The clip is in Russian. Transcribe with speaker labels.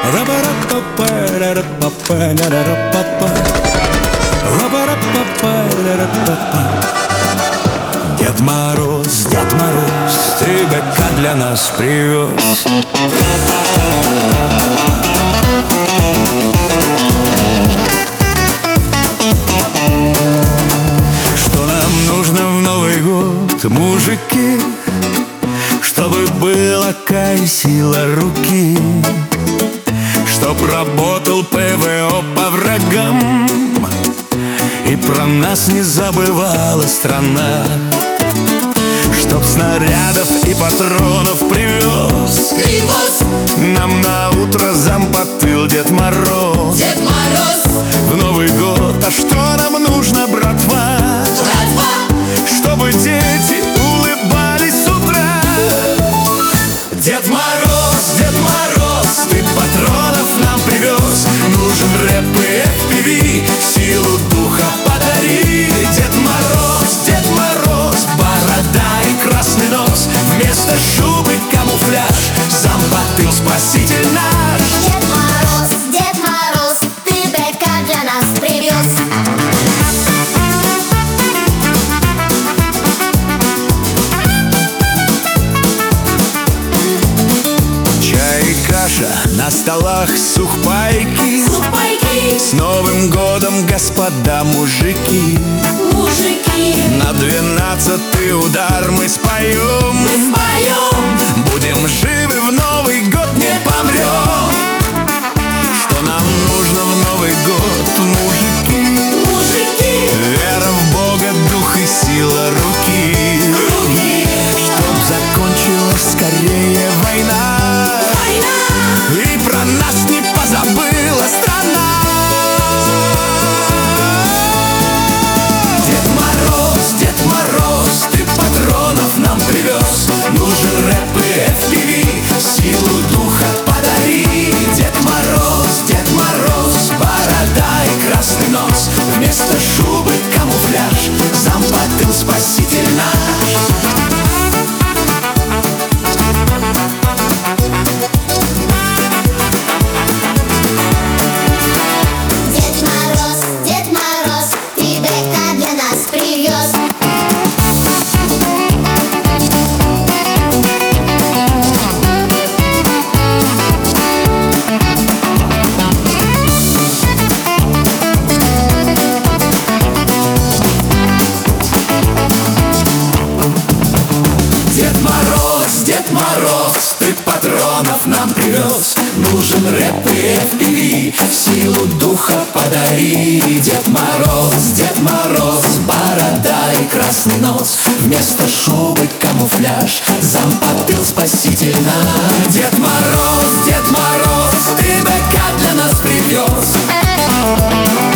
Speaker 1: Дед Мороз, ты быка для нас привез. Что нам нужно в Новый год, мужики? Чтобы была какая сила руки, чтоб работал ПВО по врагам, и про нас не забывала страна, чтоб снарядов и патронов привез нам на утро зампотыл Дед Мороз.
Speaker 2: Дед Мороз
Speaker 1: В Новый год, а что нам нужно, братва? Чтобы дети улыбались с утра. Дед Мороз, ты патронов нам привез. Нужен рэп и FPV, силу духа подари. Дед Мороз, борода и красный нос, вместо шубы камуфляж, зампотыл спаситель наш.
Speaker 2: Дед Мороз, ты быка для нас привез.
Speaker 1: Чай и каша, на столах сухпайки. С Новым годом, господа мужики! На 12-й удар мы споем. Будем живы в Новый год, не помрем. Что нам нужно в Новый год, мужики? Вера в Бога, дух и сила руки. Чтоб закончилась скорее война, и про нас не позабыла страна. Дед Мороз, ты патронов нам привез. Нужен рэп и FPV, силу духа подари. Дед Мороз, борода и красный нос, вместо шубы камуфляж, зампотыл спаситель наш.
Speaker 2: Дед Мороз, ты быка для нас привез.
Speaker 1: Дед Мороз, ты патронов нам привез. Нужен рэп и FPV, силу духа подари. Дед Мороз, борода и красный нос, вместо шубы камуфляж, зампотыл спаситель наш. Дед Мороз, ты быка для нас привез.